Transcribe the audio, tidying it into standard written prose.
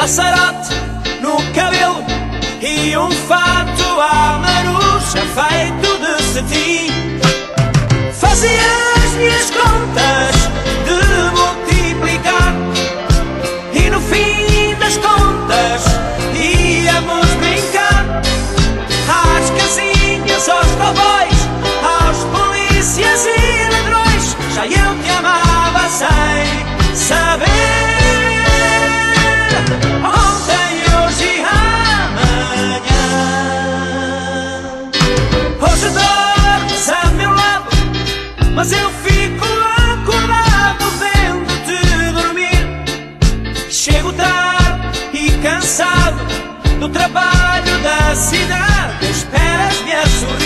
laçarote no cabelo e um fato à marucha feito de cetim. Fazia as minhas contas de multiplicar e no fim das contas íamos brincar às casinhas, aos cowboys, aos polícias e ladrões. Já eu te amava sem saber. Ontem, hoje e amanhã. Hoje dormes a meu lado, mas eu fico acordado vendo-te dormir. Chego tarde e cansado do trabalho da cidade, esperas-me a sorrir.